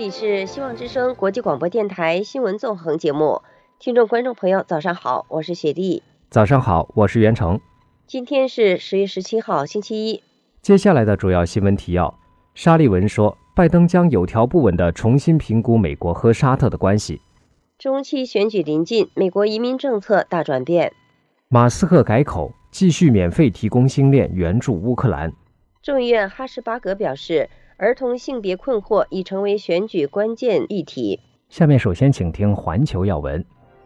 里是希望之声国际广播电台新闻纵横节目，听众观众朋友早上好，我是雪莉。 早上好，我是袁成。 今天是10月17号星期一。 接下来的主要新闻提要：沙利文说，拜登将有条不紊地重新评估美国和沙特的关系。 中期选举临近，美国移民政策大转变。 马斯克改口，继续免费提供星链援助乌克兰。 众议院哈什巴格表示，儿童性别困惑已成为选举关键议题。 下面首先请听环球要闻。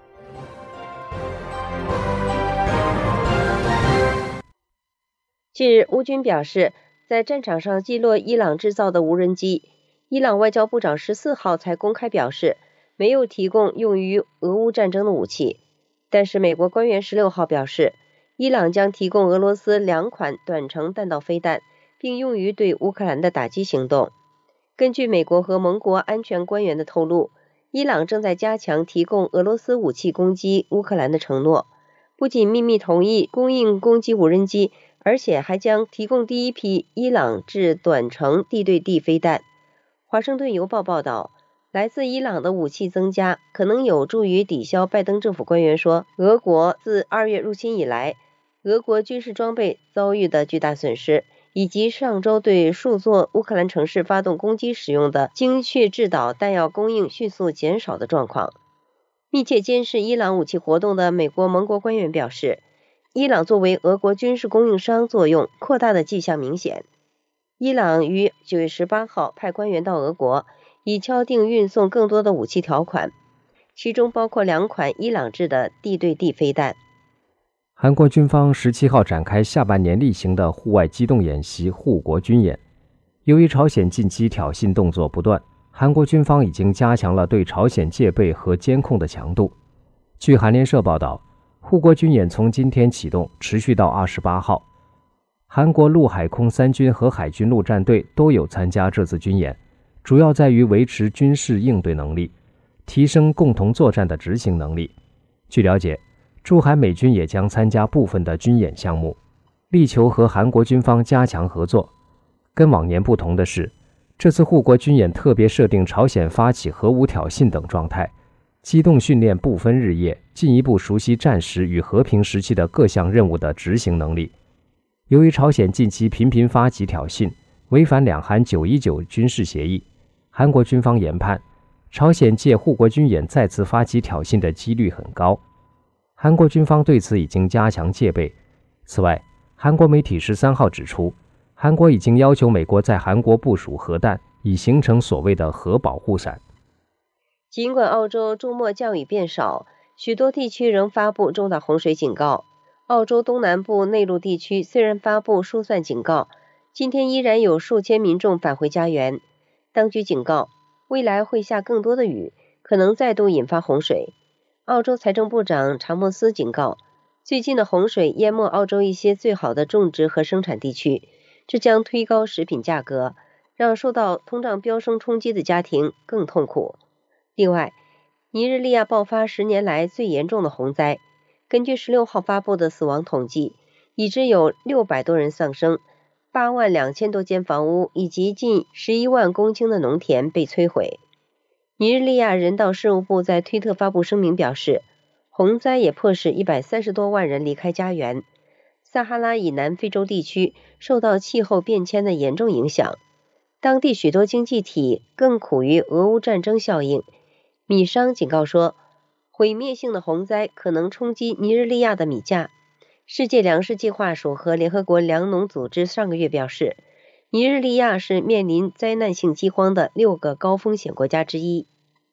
近日，乌军表示，在战场上击落伊朗制造的无人机。伊朗外交部长14号才公开表示，没有提供用于俄乌战争的武器。但是美国官员16号表示，伊朗将提供俄罗斯2款短程弹道飞弹，并用于对乌克兰的打击行动。根据美国和盟国安全官员的透露，伊朗正在加强提供俄罗斯武器攻击乌克兰的承诺，不仅秘密同意供应攻击无人机，而且还将提供第一批伊朗制短程地对地飞弹。华盛顿邮报报道，来自伊朗的武器增加可能有助于抵消拜登政府官员说，俄国自2月入侵以来，俄国军事装备遭遇的巨大损失，以及上周对数座乌克兰城市发动攻击使用的精确制导弹药供应迅速减少的状况。密切监视伊朗武器活动的美国盟国官员表示，伊朗作为俄国军事供应商作用扩大的迹象明显。伊朗于9月18号派官员到俄国，以敲定运送更多的武器条款，其中包括2款伊朗制的地对地飞弹。 韩国军方17号展开下半年例行的户外机动演习护国军演。由于朝鲜近期挑衅动作不断，韩国军方已经加强了对朝鲜戒备和监控的强度。据韩联社报道，护国军演从今天启动，持续到28号。韩国陆海空3军和海军陆战队都有参加这次军演，主要在于维持军事应对能力，提升共同作战的执行能力。据了解，驻韩美军也将参加部分的军演项目，力求和韩国军方加强合作。跟往年不同的是，这次护国军演特别设定朝鲜发起核武挑衅等状态，机动训练不分日夜，进一步熟悉战时与和平时期的各项任务的执行能力。由于朝鲜近期频频发起挑衅，违反两韩919军事协议，韩国军方研判，朝鲜借护国军演再次发起挑衅的几率很高。韩国军方对此已经加强戒备。此外，韩国媒体13号指出，韩国已经要求美国在韩国部署核弹，以形成所谓的核保护伞。 尽管澳洲周末降雨变少，许多地区仍发布重大洪水警告。澳洲东南部内陆地区虽然发布疏散警告，今天依然有数千民众返回家园。当局警告，未来会下更多的雨，可能再度引发洪水。澳洲财政部长查莫斯警告，最近的洪水淹没澳洲一些最好的种植和生产地区，这将推高食品价格，让受到通胀飙升冲击的家庭更痛苦。另外，尼日利亚爆发10年来最严重的洪灾，根据16号发布的死亡统计，已知有600多人丧生，8万2000多间房屋以及近11万公顷的农田被摧毁。尼日利亚人道事务部在推特发布声明表示，洪灾也迫使130多万人离开家园。撒哈拉以南非洲地区受到气候变迁的严重影响，当地许多经济体更苦于俄乌战争效应。米商警告说，毁灭性的洪灾可能冲击尼日利亚的米价。世界粮食计划署和联合国粮农组织上个月表示，尼日利亚是面临灾难性饥荒的6个高风险国家之一。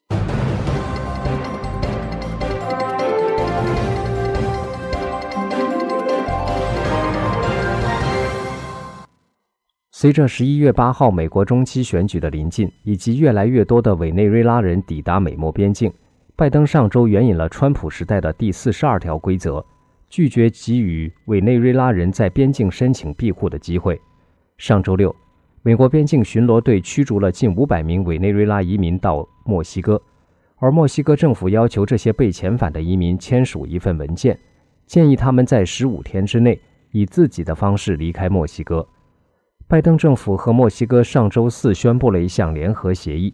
随着11月8号美国中期选举的临近，以及越来越多的委内瑞拉人抵达美墨边境，拜登上周援引了川普时代的第42条规则，拒绝给予委内瑞拉人在边境申请庇护的机会。上周六，美国边境巡逻队驱逐了近500名委内瑞拉移民到墨西哥，而墨西哥政府要求这些被遣返的移民签署一份文件，建议他们在15天之内以自己的方式离开墨西哥。拜登政府和墨西哥上周四宣布了一项联合协议，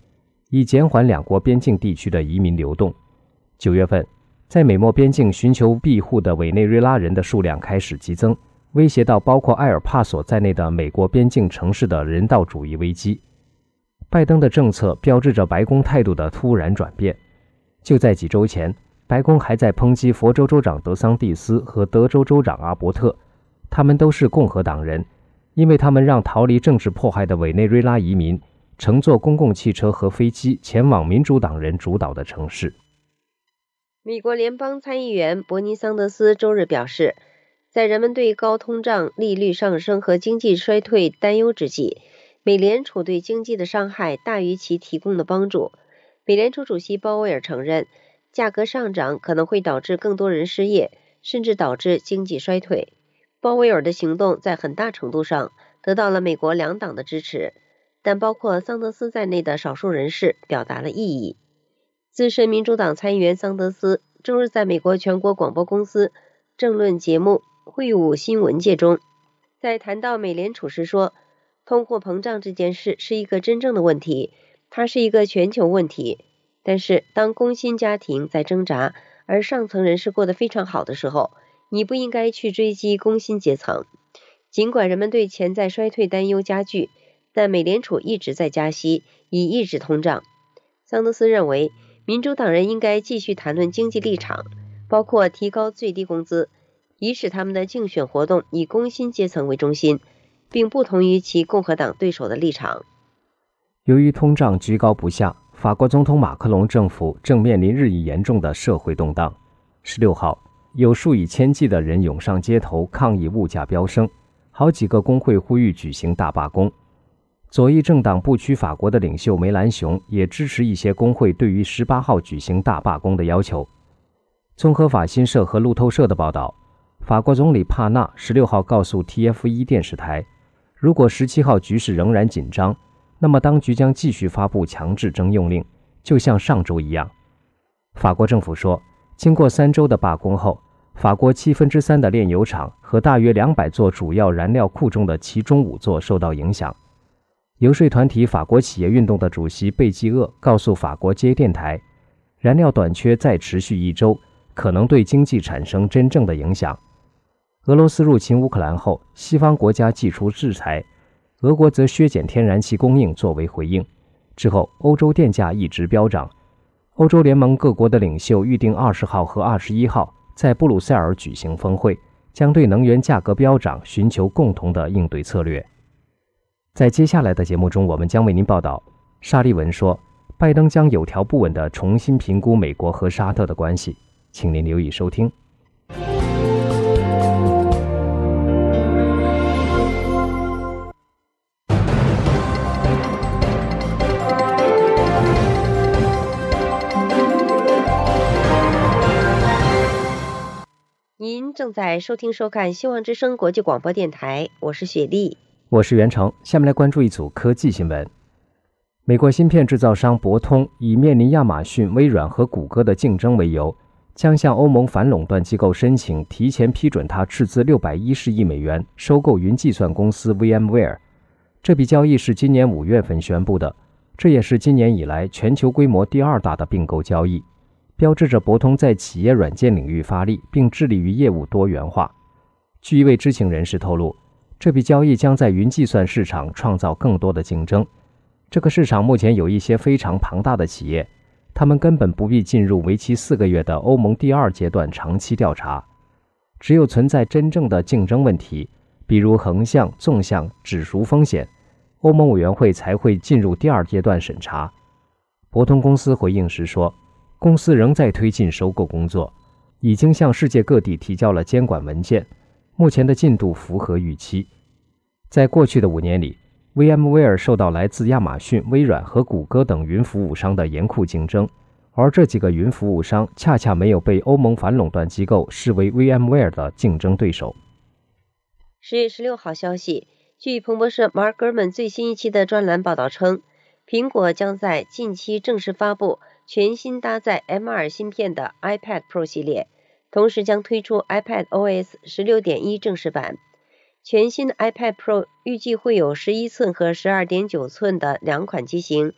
以减缓两国边境地区的移民流动。9月份，在美墨边境寻求庇护的委内瑞拉人的数量开始激增，威胁到包括埃尔帕索在内的美国边境城市的人道主义危机。拜登的政策标志着白宫态度的突然转变。就在几周前，白宫还在抨击佛州州长德桑蒂斯和德州州长阿伯特，他们都是共和党人，因为他们让逃离政治迫害的委内瑞拉移民乘坐公共汽车和飞机前往民主党人主导的城市。 美国联邦参议员伯尼·桑德斯周日表示，在人们对高通胀、利率上升和经济衰退担忧之际，美联储对经济的伤害大于其提供的帮助。美联储主席鲍威尔承认，价格上涨可能会导致更多人失业，甚至导致经济衰退。鲍威尔的行动在很大程度上得到了美国两党的支持，但包括桑德斯在内的少数人士表达了异议。资深民主党参议员桑德斯周日在美国全国广播公司政论节目《会晤新闻界》中，在谈到美联储时说，通货膨胀这件事是一个真正的问题，它是一个全球问题。但是当工薪家庭在挣扎，而上层人士过得非常好的时候，你不应该去追击工薪阶层。尽管人们对潜在衰退担忧加剧，但美联储一直在加息，以抑制通胀。桑德斯认为，民主党人应该继续谈论经济立场，包括提高最低工资，以使他们的竞选活动以工薪阶层为中心，并不同于其共和党对手的立场。 由于通胀居高不下，法国总统马克龙政府正面临日益严重的社会动荡。16号，有数以千计的人涌上街头抗议物价飙升，好几个工会呼吁举行大罢工。左翼政党不屈法国的领袖梅兰雄也支持一些工会对于18号举行大罢工的要求。综合法新社和路透社的报道，法国总理帕纳16号告诉 TF1 电视台，如果17号局势仍然紧张，那么当局将继续发布强制征用令，就像上周一样。法国政府说，经过3周的罢工后，法国3/7的炼油厂和大约200座主要燃料库中的其中5座受到影响。游说团体法国企业运动的主席贝基厄告诉法国街电台，燃料短缺再持续1周，可能对经济产生真正的影响。俄罗斯入侵乌克兰后，西方国家祭出制裁，俄国则削减天然气供应作为回应。之后，欧洲电价一直飙涨。欧洲联盟各国的领袖预定20号和21号在布鲁塞尔举行峰会，将对能源价格飙涨寻求共同的应对策略。在接下来的节目中，我们将为您报道，沙利文说，拜登将有条不紊地重新评估美国和沙特的关系，请您留意收听。 您正在收听收看希望之声国际广播电台，我是雪莉， 我是袁成。下面来关注一组科技新闻。美国芯片制造商博通以面临亚马逊、微软和谷歌的竞争为由，将向欧盟反垄断机构申请提前批准它斥资610亿美元收购云计算公司 VMware。 这笔交易是今年5月份宣布的，这也是今年以来全球规模第2大的并购交易，标志着博通在企业软件领域发力，并致力于业务多元化。据一位知情人士透露，这笔交易将在云计算市场创造更多的竞争。这个市场目前有一些非常庞大的企业，他们根本不必进入为期4个月的欧盟第2阶段长期调查。只有存在真正的竞争问题，比如横向、纵向、指数风险，欧盟委员会才会进入第2阶段审查。博通公司回应时说，公司仍在推进收购工作，已经向世界各地提交了监管文件，目前的进度符合预期。在过去的5年里， VMware 受到来自亚马逊、微软和谷歌等云服务商的严酷竞争，而这几个云服务商恰恰没有被欧盟反垄断机构视为 VMware 的竞争对手。 10月16号消息，据彭博社 Mark Gurman 最新一期的专栏报道称，苹果将在近期正式发布全新搭载 M2 芯片的 iPad Pro 系列，同时将推出 iPad OS 16.1 正式版。全新的 iPad Pro 预计会有11寸和12.9寸的2款机型，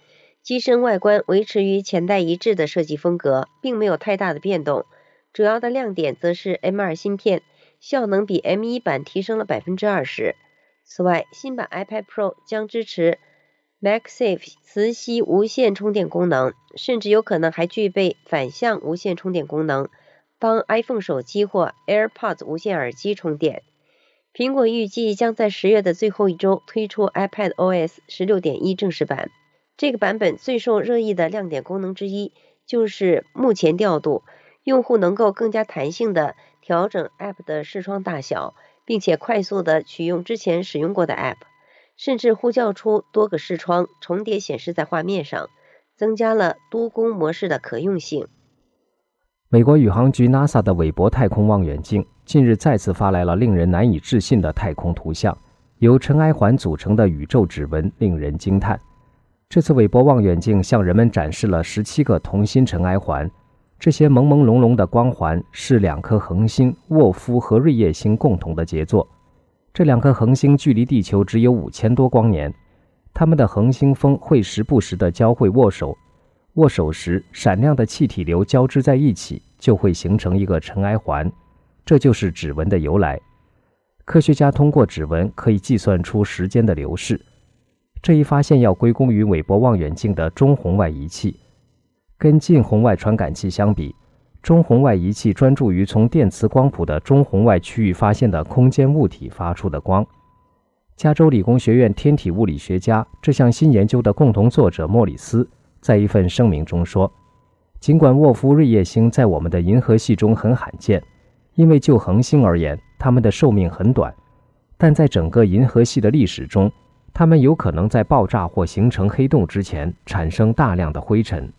机身外观维持与前代一致的设计风格，并没有太大的变动。主要的亮点则是 M2 芯片，效能比 M1 版提升了 20%。此外，新版 iPad Pro 将支持 MagSafe 磁吸无线充电功能，甚至有可能还具备反向无线充电功能，帮 iPhone 手机或 AirPods 无线耳机充电。苹果预计将在10月的最后一周推出 iPadOS 16.1 正式版。这个版本最受热议的亮点功能之一就是目前调度，用户能够更加弹性地调整 App 的视窗大小，并且快速地取用之前使用过的 App， 甚至呼叫出多个视窗重叠显示在画面上，增加了多工模式的可用性。 美国宇航局 NASA 的韦伯太空望远镜近日再次发来了令人难以置信的太空图像，由尘埃环组成的宇宙指纹令人惊叹。这次韦伯望远镜向人们展示了17个同心尘埃环，这些朦朦胧胧的光环是2颗恒星沃夫和瑞叶星共同的杰作。这2颗恒星距离地球只有5000多光年，它们的恒星风会时不时地交汇握手，握手时闪亮的气体流交织在一起，就会形成一个尘埃环，这就是指纹的由来。科学家通过指纹可以计算出时间的流逝。这一发现要归功于韦伯望远镜的中红外仪器。跟近红外传感器相比，中红外仪器专注于从电磁光谱的中红外区域发现的空间物体发出的光。加州理工学院天体物理学家这项新研究的共同作者莫里斯在一份声明中说，尽管沃夫瑞叶星在我们的银河系中很罕见，因为就恒星而言，它们的寿命很短，但在整个银河系的历史中，它们有可能在爆炸或形成黑洞之前产生大量的灰尘。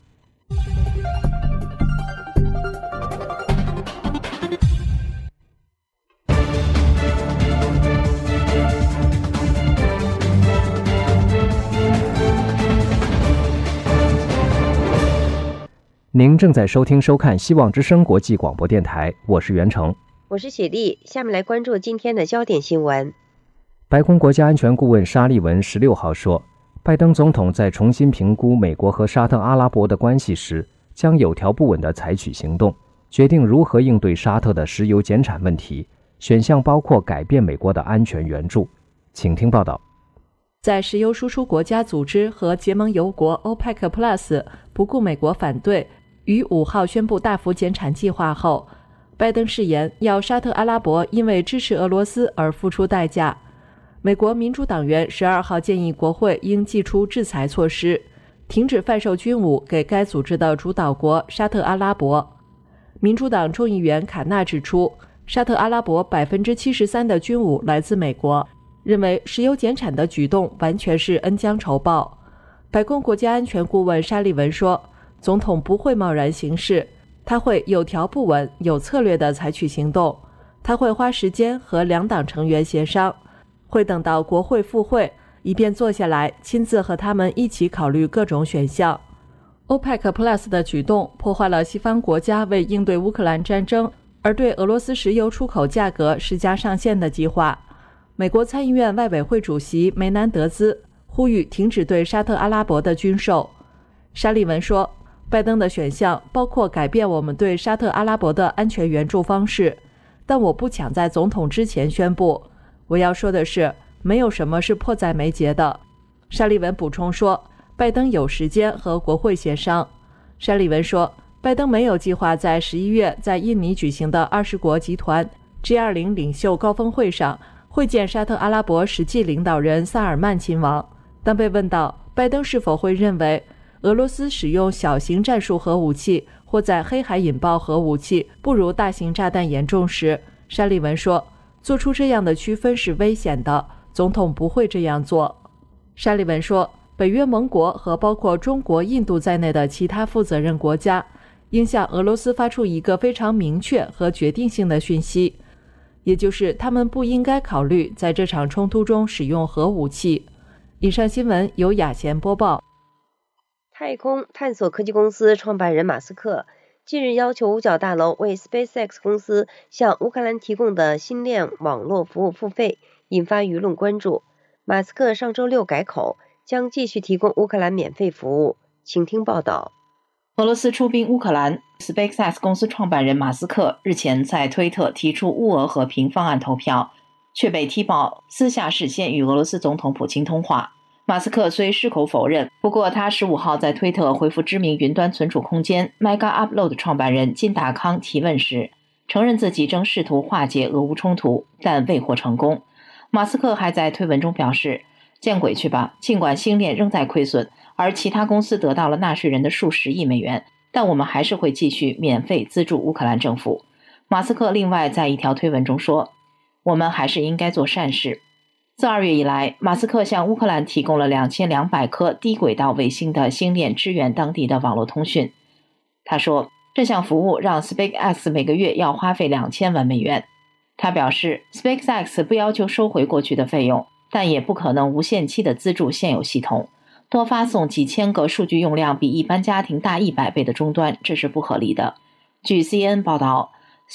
您正在收听收看希望之声国际广播电台，我是袁成， 我是雪莉。下面来关注今天的焦点新闻。 白宫国家安全顾问沙利文16号说，拜登总统在重新评估美国和沙特阿拉伯的关系时，将有条不紊地采取行动，决定如何应对沙特的石油减产问题，选项包括改变美国的安全援助。请听报道。 在石油输出国家组织和结盟油国 OPEC Plus 不顾美国反对，于5号宣布大幅减产计划后，拜登誓言要沙特阿拉伯因为支持俄罗斯而付出代价。美国民主党员12号建议国会应祭出制裁措施，停止贩售军武给该组织的主导国沙特阿拉伯。民主党众议员卡纳指出，沙特阿拉伯 73% 的军武来自美国，认为石油减产的举动完全是恩将仇报。白宫国家安全顾问沙利文说，总统不会贸然行事，他会有条不紊、有策略地采取行动，他会花时间和两党成员协商，会等到国会复会，以便坐下来亲自和他们一起考虑各种选项。OPEC Plus 的举动破坏了西方国家为应对乌克兰战争而对俄罗斯石油出口价格施加上限的计划。美国参议院外委会主席梅南德兹呼吁停止对沙特阿拉伯的军售。沙利文说，拜登的选项包括改变我们对沙特阿拉伯的安全援助方式，但我不抢在总统之前宣布。我要说的是，没有什么是迫在眉睫的。沙利文补充说，拜登有时间和国会协商。沙利文说，拜登没有计划在11月在印尼举行的20国集团 G20 领袖高峰会上会见沙特阿拉伯实际领导人萨尔曼亲王。当被问到拜登是否会认为俄罗斯使用小型战术核武器或在黑海引爆核武器不如大型炸弹严重时，沙利文说，做出这样的区分是危险的，总统不会这样做。沙利文说，北约盟国和包括中国、印度在内的其他负责任国家应向俄罗斯发出一个非常明确和决定性的讯息，也就是他们不应该考虑在这场冲突中使用核武器。以上新闻由雅贤播报。 太空探索科技公司创办人马斯克近日要求五角大楼为 SpaceX 公司向乌克兰提供的星链网络服务付费，引发舆论关注。马斯克上周六改口，将继续提供乌克兰免费服务。 请听报道。 俄罗斯出兵乌克兰 ，SpaceX 公司创办人马斯克日前在推特提出乌俄和平方案投票，却被踢爆私下事先与俄罗斯总统普京通话。马斯克虽矢口否认，不过他15号在推特回复知名云端存储空间 MegaUpload 创办人金达康提问时，承认自己正试图化解俄乌冲突，但未获成功。马斯克还在推文中表示，见鬼去吧，尽管星链仍在亏损，而其他公司得到了纳税人的数十亿美元，但我们还是会继续免费资助乌克兰政府。马斯克另外在一条推文中说，我们还是应该做善事。自2月以来，马斯克向乌克兰提供了2200颗低轨道卫星的星链支援当地的网络通讯。他说，这项服务让 SpaceX 每个月要花费2000万美元。他表示 ，SpaceX 不要求收回过去的费用，但也不可能无限期地资助现有系统。多发送几千个数据用量比一般家庭大100倍的终端，这是不合理的。据 CNN 报道，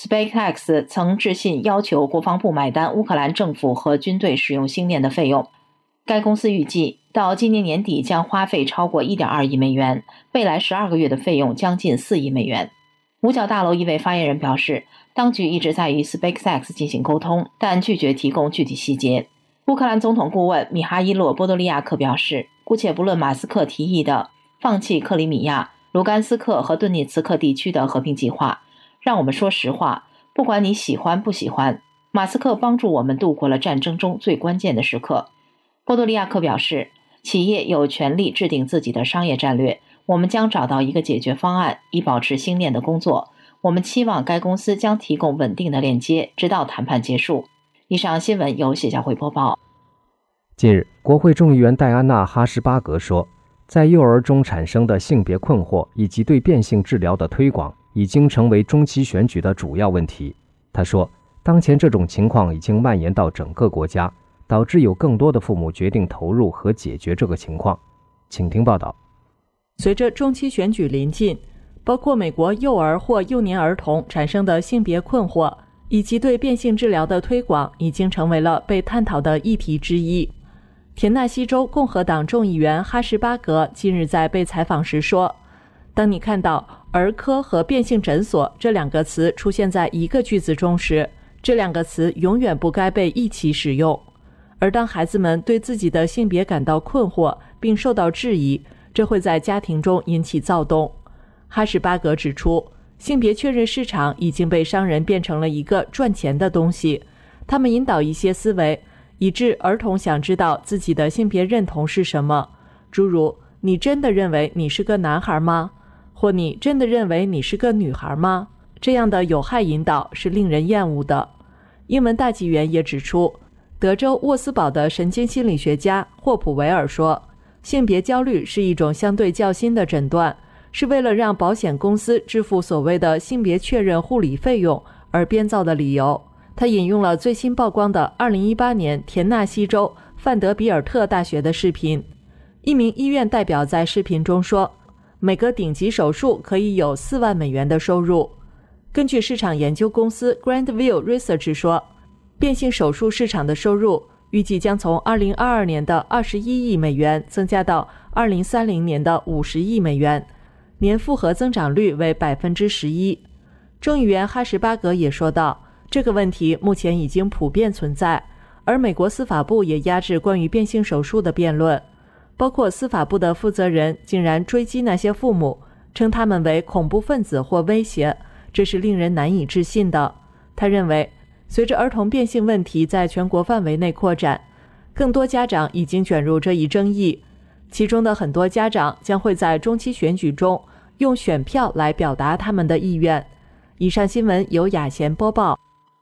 SpaceX 曾致信要求国防部买单乌克兰政府和军队使用星链的费用。该公司预计到今年年底将花费超过 1.2 亿美元，未来12个月的费用将近4亿美元。五角大楼一位发言人表示，当局一直在与 SpaceX 进行沟通，但拒绝提供具体细节。乌克兰总统顾问米哈伊洛·波多利亚克表示，姑且不论马斯克提议的放弃克里米亚、卢甘斯克和顿涅茨克地区的和平计划，让我们说实话，不管你喜欢不喜欢，马斯克帮助我们度过了战争中最关键的时刻。波多利亚克表示，企业有权利制定自己的商业战略，我们将找到一个解决方案，以保持星链的工作。我们期望该公司将提供稳定的链接，直到谈判结束。以上新闻由谢小慧播报。 近日，国会众议员戴安娜·哈什巴格说，在幼儿中产生的性别困惑以及对变性治疗的推广已经成为中期选举的主要问题。她说，当前这种情况已经蔓延到整个国家，导致有更多的父母决定投入和解决这个情况。请听报道。 随着中期选举临近，包括美国幼儿或幼年儿童产生的性别困惑以及对变性治疗的推广已经成为了被探讨的议题之一。田纳西州共和党众议员哈什巴格近日在被采访时说，当你看到儿科和变性诊所这两个词出现在一个句子中时，这两个词永远不该被一起使用。而当孩子们对自己的性别感到困惑并受到质疑，这会在家庭中引起躁动。哈什巴格指出，性别确认市场已经被商人变成了一个赚钱的东西，他们引导一些思维，以致儿童想知道自己的性别认同是什么，诸如你真的认为你是个男孩吗？或你真的认为你是个女孩吗？这样的有害引导是令人厌恶的。英文大纪元也指出，德州沃斯堡的神经心理学家霍普维尔说，性别焦虑是一种相对较新的诊断，是为了让保险公司支付所谓的性别确认护理费用而编造的理由。他引用了最新曝光的2018年田纳西州范德比尔特大学的视频。一名医院代表在视频中说，每个顶级手术可以有4万美元的收入。根据市场研究公司 Grandview Research 说，变性手术市场的收入预计将从2022年的21亿美元增加到2030年的50亿美元，年复合增长率为 11%。 众议员哈什巴格也说道，这个问题目前已经普遍存在，而美国司法部也压制关于变性手术的辩论，包括司法部的负责人竟然追击那些父母，称他们为恐怖分子或威胁，这是令人难以置信的。他认为，随着儿童变性问题在全国范围内扩展，更多家长已经卷入这一争议，其中的很多家长将会在中期选举中用选票来表达他们的意愿。以上新闻由雅贤播报。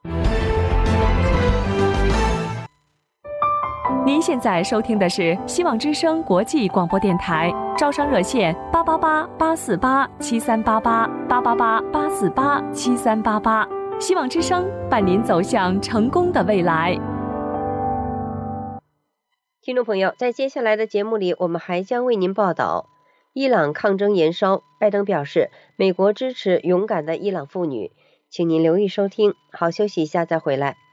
您现在收听的是希望之声国际广播电台，招商热线888-848-7388，888-848-7388，希望之声伴您走向成功的未来。 听众朋友，在接下来的节目里，我们还将为您报道伊朗抗争延烧，拜登表示美国支持勇敢的伊朗妇女。请您留意收听，好，休息一下再回来。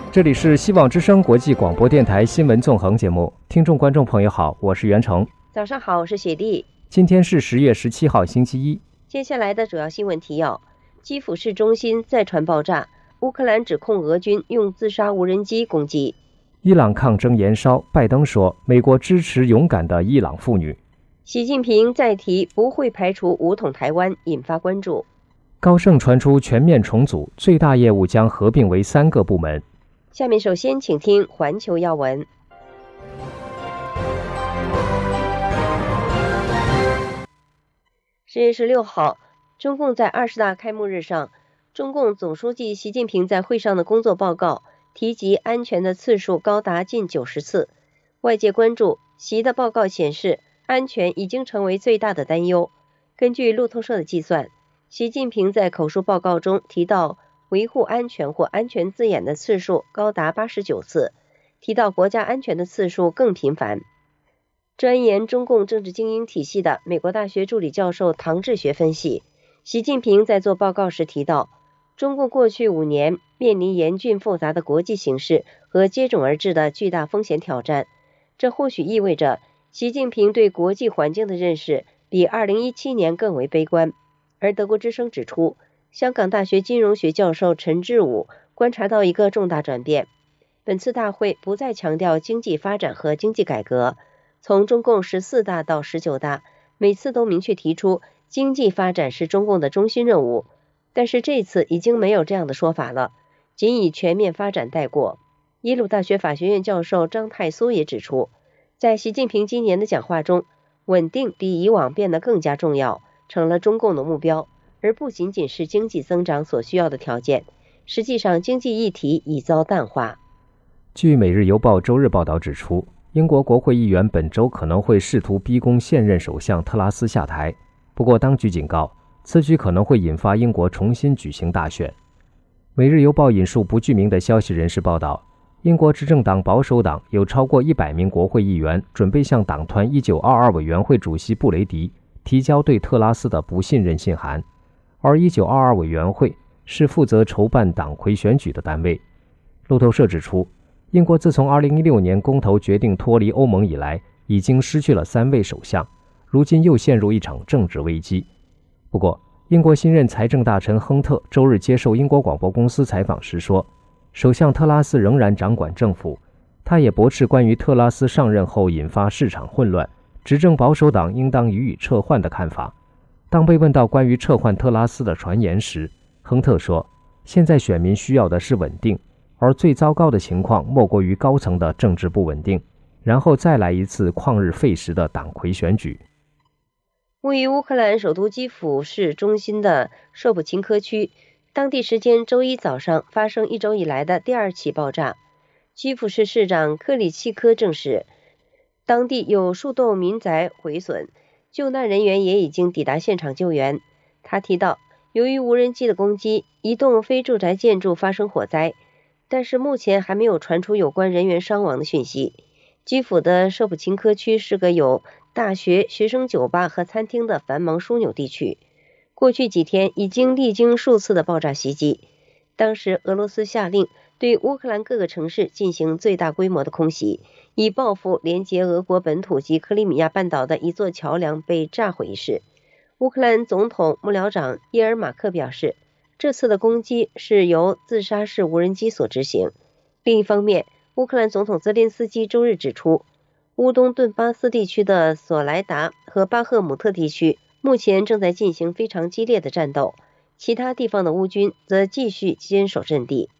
这里是希望之声国际广播电台新闻纵横节目，听众观众朋友好，我是袁成。 早上好，我是雪莉。 今天是10月17号星期一。 接下来的主要新闻提要：基辅市中心再传爆炸，乌克兰指控俄军用自杀无人机攻击。 伊朗抗争延烧，拜登说美国支持勇敢的伊朗妇女。 习近平再提不会排除武统台湾，引发关注。 高盛传出全面重组，最大业务将合并为3个部门。 下面首先请听环球要闻。10月16号，中共在20大开幕日上，中共总书记习近平在会上的工作报告提及安全的次数高达近90次。外界关注，习的报告显示，安全已经成为最大的担忧。根据路透社的计算，习近平在口述报告中提到维护安全或安全字眼的次数高达89次，提到国家安全的次数更频繁。专研中共政治精英体系的美国大学助理教授唐志学分析，习近平在做报告时提到，中共过去5年面临严峻复杂的国际形势和接踵而至的巨大风险挑战，这或许意味着习近平对国际环境的认识比2017年更为悲观。而德国之声指出，香港大学金融学教授陈志武观察到一个重大转变，本次大会不再强调经济发展和经济改革，从中共14大到19大，每次都明确提出经济发展是中共的中心任务，但是这次已经没有这样的说法了，仅以全面发展带过。耶鲁大学法学院教授张太苏也指出，在习近平今年的讲话中，稳定比以往变得更加重要，成了中共的目标，而不仅仅是经济增长所需要的条件。实际上，经济议题已遭淡化。 据《每日邮报》周日报道指出，英国国会议员本周可能会试图逼宫现任首相特拉斯下台，不过当局警告，此举可能会引发英国重新举行大选。《每日邮报》引述不具名的消息人士报道，英国执政党保守党有超过100名国会议员准备向党团1922委员会主席布雷迪提交对特拉斯的不信任信函，而1922委员会是负责筹办党魁选举的单位。路透社指出，英国自从2016年公投决定脱离欧盟以来，已经失去了3位首相，如今又陷入一场政治危机。不过，英国新任财政大臣亨特周日接受英国广播公司采访时说，首相特拉斯仍然掌管政府。他也驳斥关于特拉斯上任后引发市场混乱，执政保守党应当予以撤换的看法。当被问到关于撤换特拉斯的传言时，亨特说，现在选民需要的是稳定，而最糟糕的情况莫过于高层的政治不稳定，然后再来一次旷日费时的党魁选举。 位于乌克兰首都基辅市中心的舍普琴科区，当地时间周一早上发生1周以来的第2起爆炸。基辅市市长克里契科证实，当地有数栋民宅毁损，救难人员也已经抵达现场救援。他提到，由于无人机的攻击，一栋非住宅建筑发生火灾，但是目前还没有传出有关人员伤亡的讯息。基辅的舍普琴科区是个有大学、学生酒吧和餐厅的繁忙枢纽地区，过去几天已经历经数次的爆炸袭击。当时俄罗斯下令对乌克兰各个城市进行最大规模的空袭，以报复连接俄国本土及克里米亚半岛的一座桥梁被炸毁一事。乌克兰总统幕僚长叶尔马克表示，这次的攻击是由自杀式无人机所执行。另一方面，乌克兰总统泽连斯基周日指出，乌东顿巴斯地区的索莱达和巴赫姆特地区目前正在进行非常激烈的战斗，其他地方的乌军则继续坚守阵地。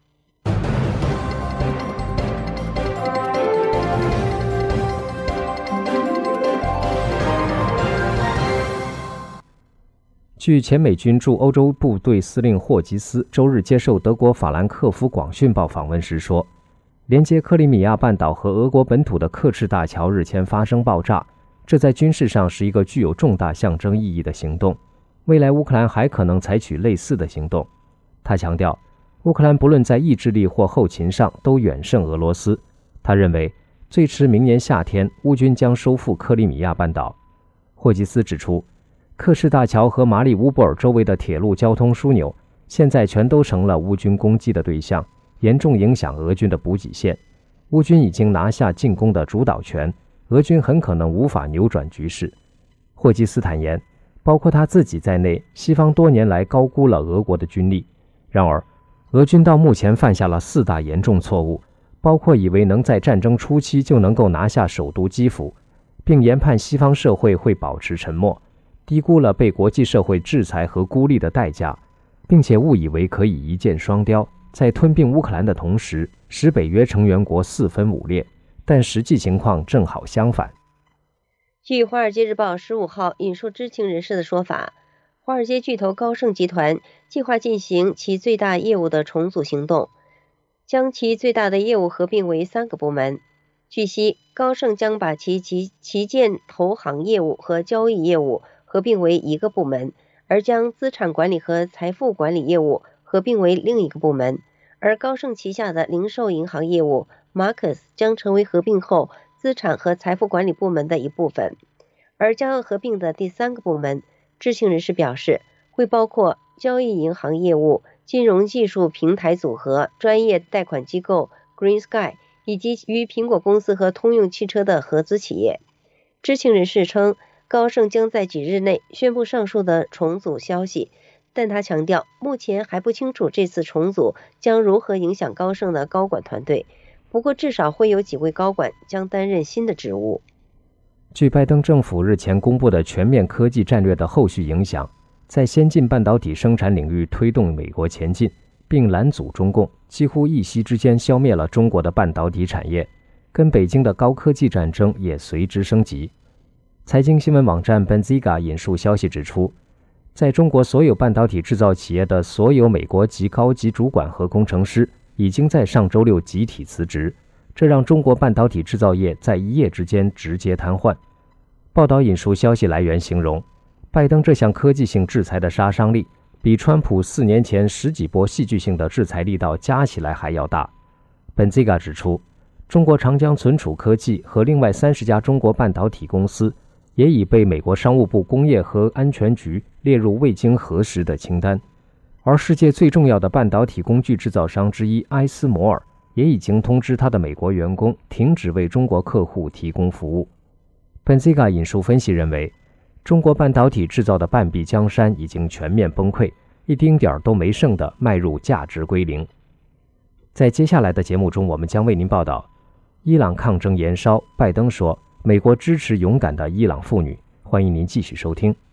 据前美军驻欧洲部队司令霍吉斯周日接受德国法兰克福广讯报访问时说，连接克里米亚半岛和俄国本土的克赤大桥日前发生爆炸，这在军事上是一个具有重大象征意义的行动。未来乌克兰还可能采取类似的行动。他强调，乌克兰不论在意志力或后勤上都远胜俄罗斯。他认为，最迟明年夏天，乌军将收复克里米亚半岛。霍吉斯指出，克赤大桥和马里乌波尔周围的铁路交通枢纽现在全都成了乌军攻击的对象， 严重影响俄军的补给线。乌军已经拿下进攻的主导权，俄军很可能无法扭转局势。霍基斯坦言，包括他自己在内，西方多年来高估了俄国的军力。然而，俄军到目前犯下了4大严重错误，包括以为能在战争初期就能够拿下首都基辅，并研判西方社会会保持沉默，低估了被国际社会制裁和孤立的代价，并且误以为可以一箭双雕，在吞并乌克兰的同时，使北约成员国4分5裂，但实际情况正好相反。 据《华尔街日报》15号引述知情人士的说法，华尔街巨头高盛集团计划进行其最大业务的重组行动，将其最大的业务合并为3个部门。据悉，高盛将把其旗舰投行业务和交易业务合并为一个部门，而将资产管理和财富管理业务合并为另一个部门。而高盛旗下的零售银行业务 Marcus 将成为合并后资产和财富管理部门的一部分。而将要合并的第3个部门，知情人士表示，会包括交易银行业务、金融技术平台组合、专业贷款机构 Green Sky 以及与苹果公司和通用汽车的合资企业。知情人士称，高盛将在几日内宣布上述的重组消息，但他强调，目前还不清楚这次重组将如何影响高盛的高管团队，不过至少会有几位高管将担任新的职务。 据拜登政府日前公布的全面科技战略的后续影响，在先进半导体生产领域推动美国前进，并拦阻中共，几乎一夕之间消灭了中国的半导体产业，跟北京的高科技战争也随之升级。财经新闻网站 Benziga 引述消息指出，在中国所有半导体制造企业的所有美国籍高级主管和工程师已经在上周六集体辞职，这让中国半导体制造业在一夜之间直接瘫痪。报道引述消息来源形容，拜登这项科技性制裁的杀伤力比川普4年前10几波戏剧性的制裁力道加起来还要大。Benziga 指出，中国长江存储科技和另外30家中国半导体公司也已被美国商务部工业和安全局列入未经核实的清单，而世界最重要的半导体工具制造商之一埃斯摩尔也已经通知他的美国员工停止为中国客户提供服务。Benziga 引述分析认为，中国半导体制造的半壁江山已经全面崩溃，一丁点儿都没剩的迈入价值归零。在接下来的节目中，我们将为您报道伊朗抗争延烧，拜登说美国支持勇敢的伊朗妇女。欢迎您继续收听。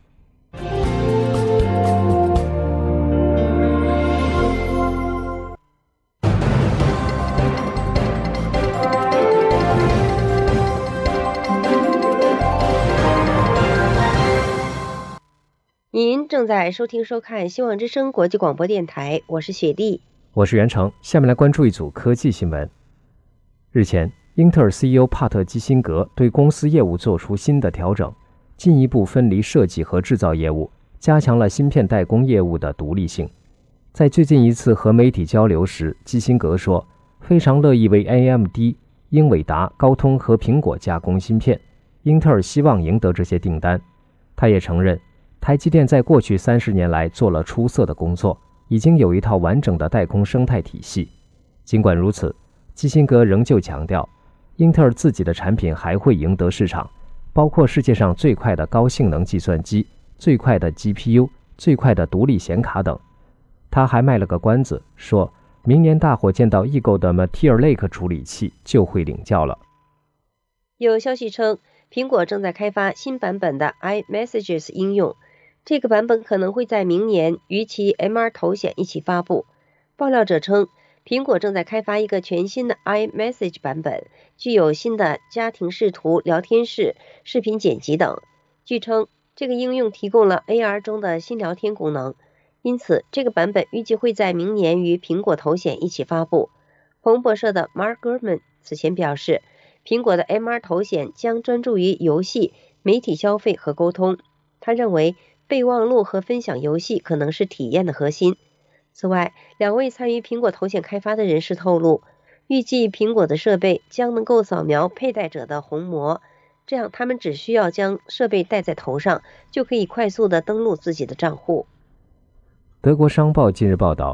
您正在收听收看希望之声国际广播电台，我是雪莉， 我是袁成。下面来关注一组科技新闻。日前，英特尔 CEO 帕特基辛格对公司业务做出新的调整，进一步分离设计和制造业务，加强了芯片代工业务的独立性。在最近一次和媒体交流时，基辛格说，非常乐意为 AMD、英伟达、高通和苹果加工芯片，英特尔希望赢得这些订单。他也承认，台积电在过去30年来做了出色的工作，已经有一套完整的代工生态体系。尽管如此，基辛格仍旧强调，英特尔自己的产品还会赢得市场，包括世界上最快的高性能计算机、最快的 GPU、最快的独立显卡等。他还卖了个关子，说明年大伙见到易购的 Meteor Lake 处理器就会领教了。 有消息称，苹果正在开发新版本的 iMessages 应用，这个版本可能会在明年与其 MR 头显一起发布。爆料者称，苹果正在开发一个全新的 iMessage 版本，具有新的家庭视图、聊天室、视频剪辑等。据称，这个应用提供了 AR 中的新聊天功能，因此这个版本预计会在明年与苹果头显一起发布。彭博社的 Mark Gurman 此前表示，苹果的 MR 头显将专注于游戏、媒体消费和沟通。他认为备忘录和分享游戏可能是体验的核心。此外，2位参与苹果头显开发的人士透露，预计苹果的设备将能够扫描佩戴者的虹膜，这样他们只需要将设备戴在头上，就可以快速地登录自己的账户。 德国商报近日报道，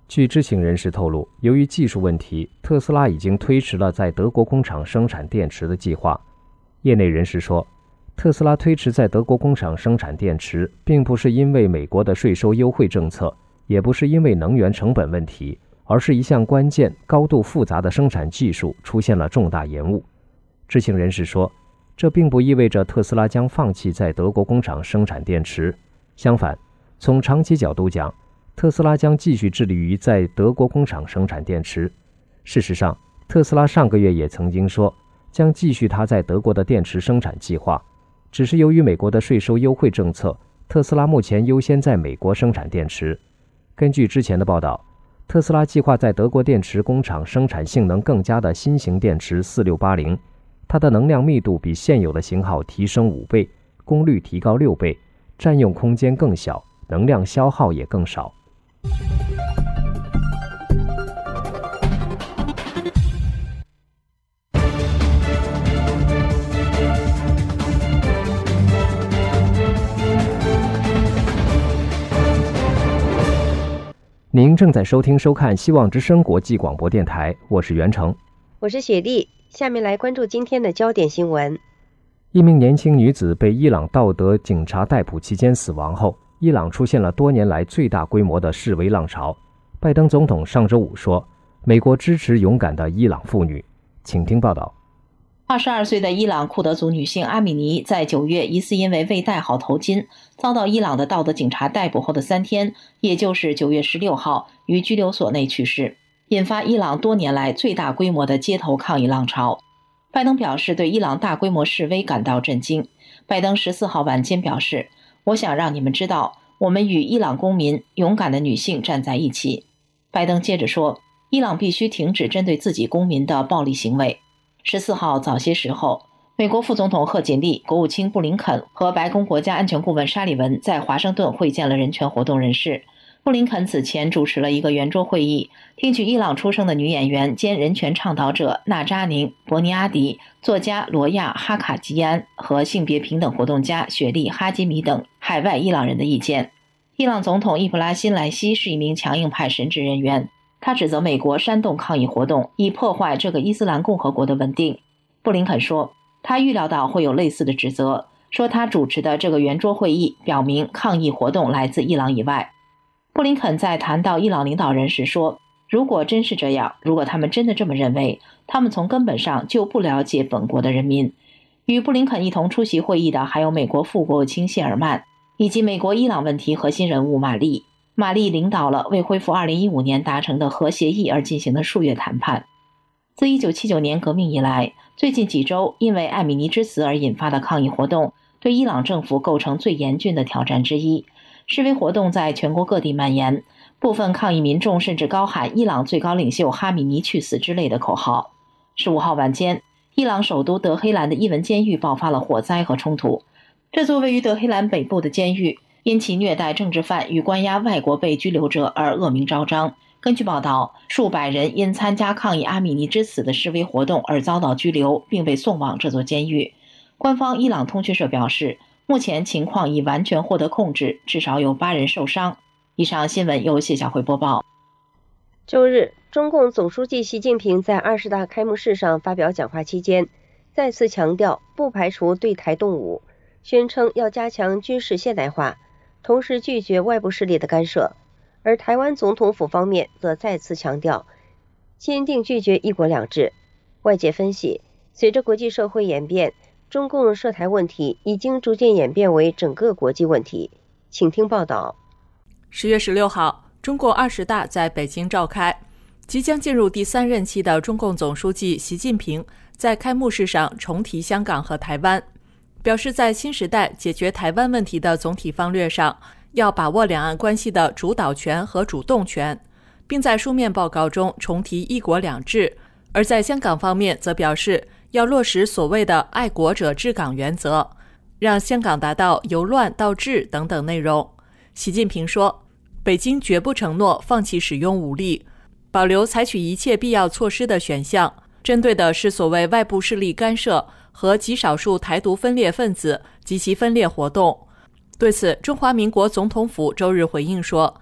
据知情人士透露，由于技术问题，特斯拉已经推迟了在德国工厂生产电池的计划。业内人士说，特斯拉推迟在德国工厂生产电池，并不是因为美国的税收优惠政策，也不是因为能源成本问题，而是一项关键、高度复杂的生产技术出现了重大延误。知情人士说，这并不意味着特斯拉将放弃在德国工厂生产电池，相反，从长期角度讲，特斯拉将继续致力于在德国工厂生产电池。事实上，特斯拉上个月也曾经说，将继续它在德国的电池生产计划，只是由于美国的税收优惠政策，特斯拉目前优先在美国生产电池。根据之前的报道，特斯拉计划在德国电池工厂生产性能更佳的新型电池4680，它的能量密度比现有的型号提升5倍，功率提高6倍，占用空间更小，能量消耗也更少。您正在收看希望之声国际广播电台，我是袁成， 我是雪莉。下面来关注今天的焦点新闻。 一名年轻女子被伊朗道德警察逮捕期间死亡后，伊朗出现了多年来最大规模的示威浪潮。拜登总统上周五说，美国支持勇敢的伊朗妇女。请听报道。 22岁的伊朗库德族女性阿米尼在9月疑似因为未戴好头巾，遭到伊朗的道德警察逮捕后的3天，也就是9月16号，于拘留所内去世，引发伊朗多年来最大规模的街头抗议浪潮。拜登表示对伊朗大规模示威感到震惊。拜登14号晚间表示，我想让你们知道，我们与伊朗公民、勇敢的女性站在一起。拜登接着说，伊朗必须停止针对自己公民的暴力行为。14号早些时候，美国副总统贺锦丽、国务卿布林肯和白宫国家安全顾问沙利文在华盛顿会见了人权活动人士。布林肯此前主持了一个圆桌会议，听取伊朗出生的女演员兼人权倡导者纳扎宁·伯尼阿迪、作家罗亚·哈卡吉安和性别平等活动家雪莉·哈基米等海外伊朗人的意见。伊朗总统伊布拉辛·莱西是一名强硬派神职人员，他指责美国煽动抗议活动，以破坏这个伊斯兰共和国的稳定。布林肯说，他预料到会有类似的指责，说他主持的这个圆桌会议表明抗议活动来自伊朗以外。布林肯在谈到伊朗领导人时说，如果真是这样，如果他们真的这么认为，他们从根本上就不了解本国的人民。与布林肯一同出席会议的还有美国副国务卿谢尔曼，以及美国伊朗问题核心人物马利。马利领导了为恢复2015年达成的核协议而进行的数月谈判。自1979年革命以来，最近几周因为艾米尼之死而引发的抗议活动，对伊朗政府构成最严峻的挑战之一。示威活动在全国各地蔓延，部分抗议民众甚至高喊伊朗最高领袖哈米尼去死之类的口号。15号晚间，伊朗首都德黑兰的伊文监狱爆发了火灾和冲突。这座位于德黑兰北部的监狱因其虐待政治犯与关押外国被拘留者而恶名昭彰。根据报道，数百人因参加抗议阿米尼之死的示威活动而遭到拘留，并被送往这座监狱。官方伊朗通讯社表示，目前情况已完全获得控制，至少有8人受伤。以上新闻由谢小慧播报。 周日，中共总书记习近平在20大开幕式上发表讲话期间，再次强调不排除对台动武，宣称要加强军事现代化，同时拒绝外部势力的干涉。而台湾总统府方面则再次强调，坚定拒绝一国两制。外界分析，随着国际社会演变，中共涉台问题已经逐渐演变为整个国际问题。请听报道。 10月16号，中共20大在北京召开，即将进入第3任期的中共总书记习近平在开幕式上重提香港和台湾，表示在新时代解决台湾问题的总体方略上，要把握两岸关系的主导权和主动权，并在书面报告中重提一国两制。而在香港方面则表示要落实所谓的爱国者治港原则，让香港达到由乱到治等等内容。习近平说，北京绝不承诺放弃使用武力，保留采取一切必要措施的选项，针对的是所谓外部势力干涉和极少数台独分裂分子及其分裂活动。对此，中华民国总统府周日回应说，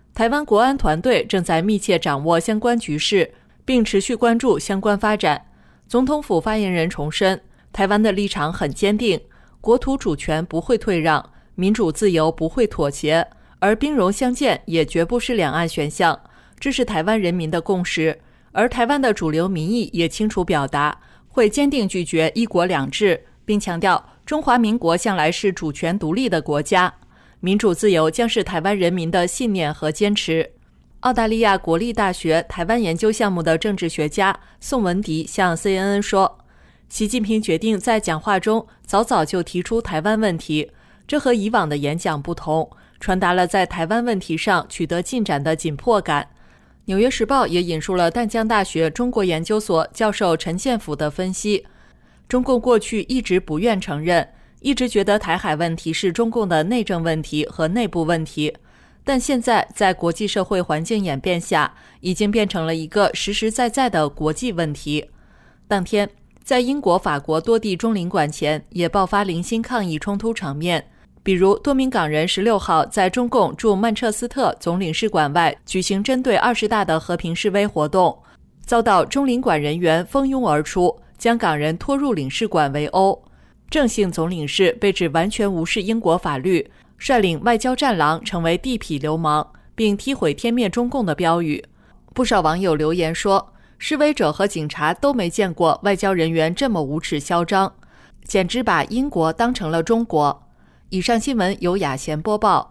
台湾国安团队正在密切掌握相关局势，并持续关注相关发展。总统府发言人重申，台湾的立场很坚定，国土主权不会退让，民主自由不会妥协，而兵戎相见也绝不是两岸选项，这是台湾人民的共识。而台湾的主流民意也清楚表达，会坚定拒绝一国两制，并强调中华民国向来是主权独立的国家，民主自由将是台湾人民的信念和坚持。澳大利亚国立大学台湾研究项目的政治学家宋文迪向 CNN 说，习近平决定在讲话中早就提出台湾问题，这和以往的演讲不同，传达了在台湾问题上取得进展的紧迫感。纽约时报也引述了淡江大学中国研究所教授陈建甫的分析，中共过去一直不愿承认，一直觉得台海问题是中共的内政问题和内部问题，但现在在国际社会环境演变下，已经变成了一个实实在在的国际问题。当天，在英国、法国多地中领馆前也爆发零星抗议冲突场面，比如多名港人16号在中共驻曼彻斯特总领事馆外举行针对20大的和平示威活动，遭到中领馆人员蜂拥而出，将港人拖入领事馆围殴。郑姓总领事被指完全无视英国法律，率领外交战狼成为地痞流氓，并踢毁天灭中共的标语。不少网友留言说，示威者和警察都没见过外交人员这么无耻嚣张，简直把英国当成了中国。以上新闻由雅贤播报。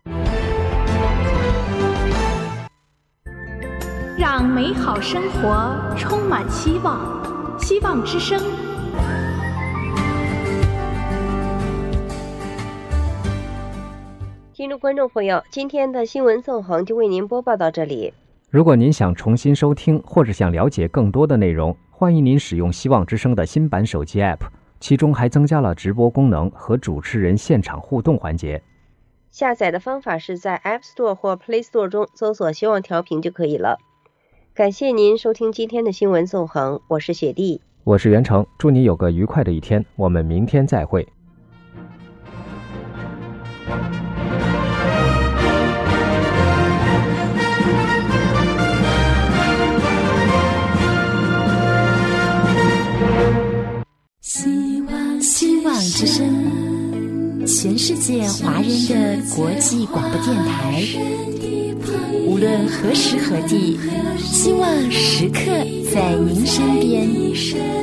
让美好生活充满希望，希望之声。 听众观众朋友，今天的新闻纵横就为您播报到这里。 如果您想重新收听或者想了解更多的内容，欢迎您使用希望之声的新版手机 App， 其中还增加了直播功能和主持人现场互动环节。 下载的方法是在 App Store 或 Play Store 中搜索希望调频就可以了。感谢您收听今天的新闻纵横，我是雪莉， 我是袁成，祝你有个愉快的一天，我们明天再会。 希望之声，全世界华人的国际广播电台。无论何时何地，希望时刻在您身边。